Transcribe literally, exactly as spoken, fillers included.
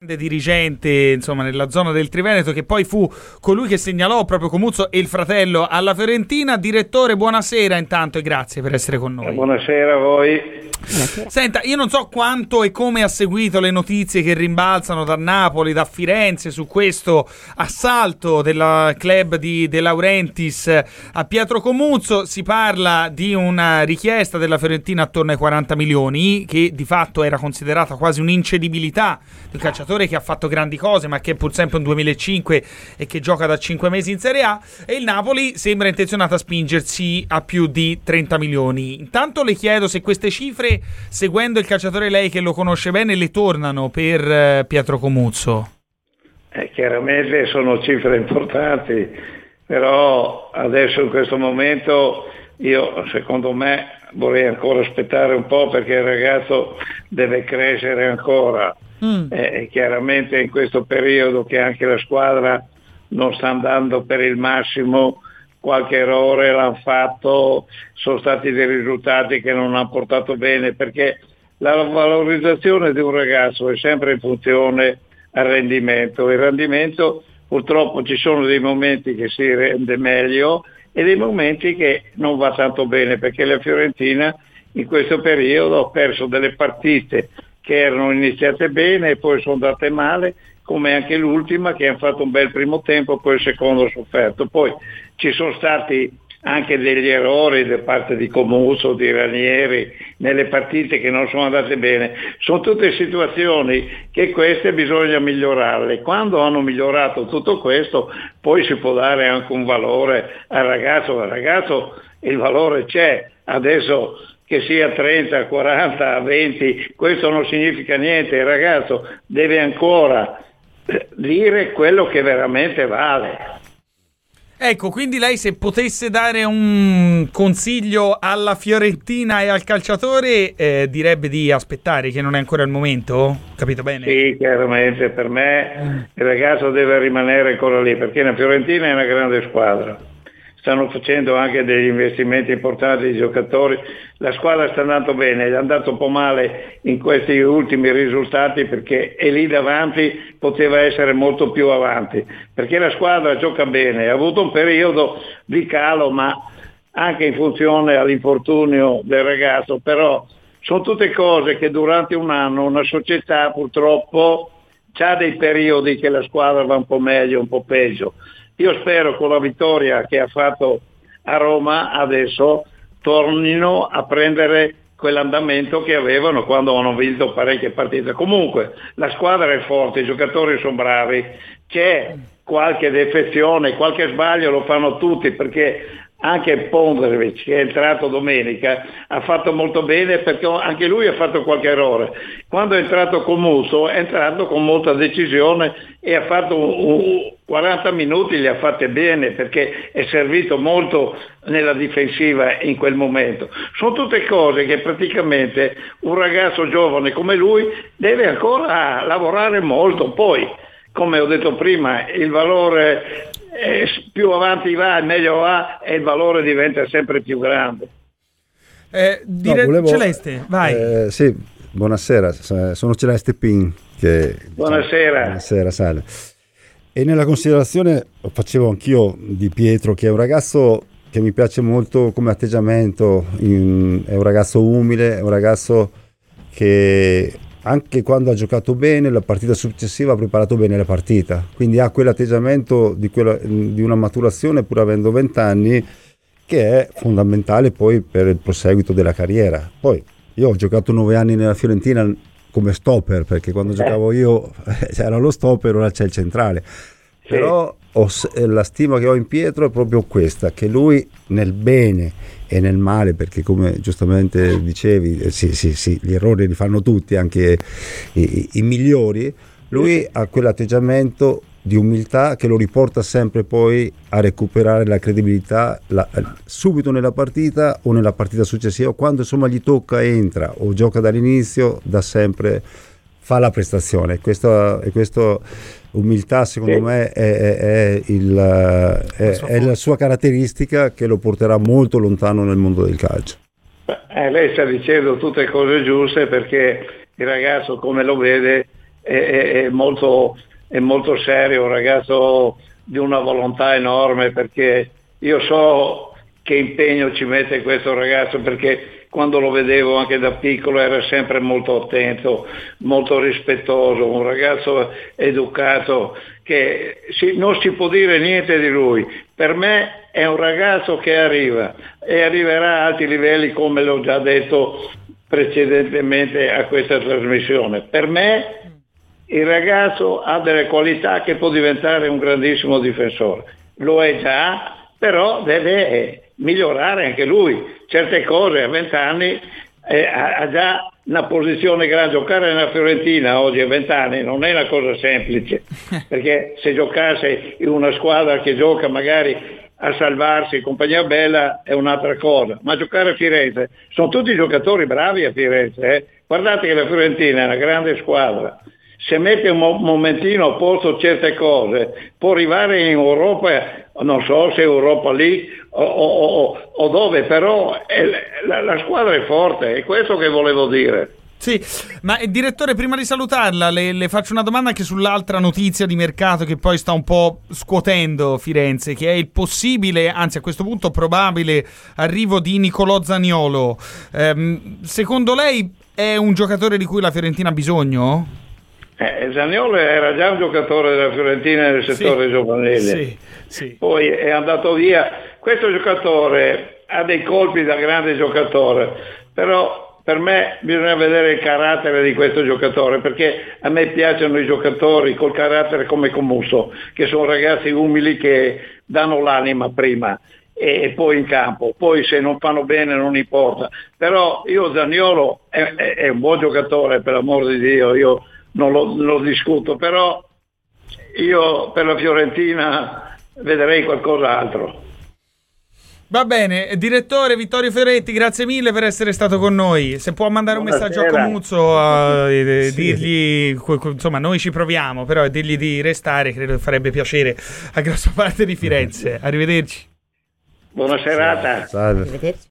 grande dirigente, insomma, nella zona del Triveneto, che poi fu colui che segnalò proprio Comuzzo e il fratello alla Fiorentina. Direttore, buonasera intanto e grazie per essere con noi. Buonasera a voi. Senta, io non so quanto e come ha seguito le notizie che rimbalzano da Napoli, da Firenze, su questo assalto del club di De Laurentiis a Pietro Comuzzo. Si parla di una richiesta della Fiorentina attorno ai quaranta milioni, che di fatto era considerata quasi un'incedibilità di un calciatore che ha fatto grandi cose, ma che è pur sempre un duemilacinque e che gioca da cinque mesi in Serie A, e il Napoli sembra intenzionato a spingersi a più di trenta milioni. Intanto le chiedo se queste cifre, seguendo il calciatore, lei che lo conosce bene, le tornano per eh, Pietro Comuzzo. Eh, chiaramente sono cifre importanti, però adesso in questo momento io, secondo me, vorrei ancora aspettare un po', perché il ragazzo deve crescere ancora. Mm. Eh, chiaramente in questo periodo che anche la squadra non sta andando per il massimo, qualche errore l'hanno fatto, sono stati dei risultati che non hanno portato bene, perché la valorizzazione di un ragazzo è sempre in funzione al rendimento. Il rendimento, purtroppo, ci sono dei momenti che si rende meglio e dei momenti che non va tanto bene, perché la Fiorentina in questo periodo ha perso delle partite che erano iniziate bene e poi sono andate male, come anche l'ultima, che hanno fatto un bel primo tempo, poi il secondo ha sofferto. Poi ci sono stati anche degli errori da parte di Comuzzo, di Ranieri, nelle partite che non sono andate bene. Sono tutte situazioni che queste bisogna migliorarle. Quando hanno migliorato tutto questo, poi si può dare anche un valore al ragazzo. Al ragazzo il valore c'è. Adesso che sia trenta, quaranta, venti, questo non significa niente. Il ragazzo deve ancora dire quello che veramente vale. Ecco, quindi lei, se potesse dare un consiglio alla Fiorentina e al calciatore, eh, direbbe di aspettare, che non è ancora il momento? Capito bene? Sì, chiaramente, per me il ragazzo deve rimanere ancora lì, perché la Fiorentina è una grande squadra. Stanno facendo anche degli investimenti importanti di giocatori, la squadra sta andando bene, è andato un po' male in questi ultimi risultati, perché è lì davanti, poteva essere molto più avanti, perché la squadra gioca bene, ha avuto un periodo di calo, ma anche in funzione all'infortunio del ragazzo, però sono tutte cose che durante un anno una società purtroppo ha dei periodi che la squadra va un po' meglio, un po' peggio. Io spero, con la vittoria che ha fatto a Roma, adesso tornino a prendere quell'andamento che avevano quando hanno vinto parecchie partite. Comunque la squadra è forte, i giocatori sono bravi, c'è qualche defezione, qualche sbaglio lo fanno tutti, perché anche Pondrevic, che è entrato domenica, ha fatto molto bene, perché anche lui ha fatto qualche errore. Quando è entrato Comuzzo è entrato con molta decisione e ha fatto un, un, quaranta minuti li ha fatti bene, perché è servito molto nella difensiva in quel momento. Sono tutte cose che praticamente un ragazzo giovane come lui deve ancora lavorare molto. Poi, come ho detto prima, il valore, eh, più avanti va, meglio va, e il valore diventa sempre più grande. Eh, dire... no, volevo... Celeste, vai. Eh, sì, buonasera, sono Celeste Pin. Che... Buonasera. Buonasera, salve. E nella considerazione facevo anch'io di Pietro, che è un ragazzo che mi piace molto come atteggiamento, in... è un ragazzo umile, è un ragazzo che anche quando ha giocato bene, la partita successiva ha preparato bene la partita, quindi ha quell'atteggiamento di, quella, di una maturazione, pur avendo vent'anni, che è fondamentale poi per il proseguito della carriera. Poi io ho giocato nove anni nella Fiorentina come stopper, perché quando giocavo io c'era lo stopper, ora c'è il centrale. Sì. Però ho, la stima che ho in Pietro è proprio questa, che lui nel bene e nel male, perché come giustamente dicevi, sì, sì, sì, gli errori li fanno tutti, anche i, i, i migliori, lui ha quell'atteggiamento di umiltà che lo riporta sempre poi a recuperare la credibilità la, subito nella partita o nella partita successiva, quando insomma gli tocca, entra o gioca dall'inizio, da sempre fa la prestazione. Questa, e questo umiltà secondo sì. me è, è, è, il, è, è la sua caratteristica che lo porterà molto lontano nel mondo del calcio. Eh, lei sta dicendo tutte cose giuste, perché il ragazzo, come lo vede, è, è, è, molto, è molto serio, un ragazzo di una volontà enorme, perché io so che impegno ci mette questo ragazzo, perché quando lo vedevo anche da piccolo era sempre molto attento, molto rispettoso, un ragazzo educato che si, non si può dire niente di lui. Per me è un ragazzo che arriva e arriverà a alti livelli, come l'ho già detto precedentemente a questa trasmissione. Per me il ragazzo ha delle qualità che può diventare un grandissimo difensore. Lo è già, però deve migliorare anche lui certe cose. A vent'anni eh, ha già una posizione grande. Giocare nella Fiorentina oggi a vent'anni non è una cosa semplice, perché se giocasse in una squadra che gioca magari a salvarsi, compagnia bella, è un'altra cosa, ma giocare a Firenze, sono tutti giocatori bravi a Firenze, eh. Guardate che la Fiorentina è una grande squadra. Se mette un mo- momentino a posto certe cose, può arrivare in Europa, non so se Europa lì o, o, o, o dove, però è, la, la squadra è forte, è questo che volevo dire. Sì, ma eh, direttore, prima di salutarla le, le faccio una domanda anche sull'altra notizia di mercato che poi sta un po' scuotendo Firenze, che è il possibile, anzi a questo punto probabile, arrivo di Nicolò Zaniolo. Ehm, secondo lei è un giocatore di cui la Fiorentina ha bisogno? Eh, Zaniolo era già un giocatore della Fiorentina nel settore sì, giovanile, sì, sì. Poi è andato via. Questo giocatore ha dei colpi da grande giocatore, però per me bisogna vedere il carattere di questo giocatore, perché a me piacciono i giocatori col carattere come Comusso, che sono ragazzi umili che danno l'anima prima e poi in campo, poi se non fanno bene non importa. Però io Zaniolo è, è, è un buon giocatore, per l'amor di Dio, io non lo, non lo discuto, però io per la Fiorentina vedrei qualcos'altro. Va bene, direttore Vittorio Fioretti, grazie mille per essere stato con noi. Se può mandare Buonasera. un messaggio a Comuzzo, a, eh, sì. dirgli, insomma noi ci proviamo, però dirgli di restare, credo che farebbe piacere a grossa parte di Firenze. Arrivederci. Buona serata. Salve. Arrivederci.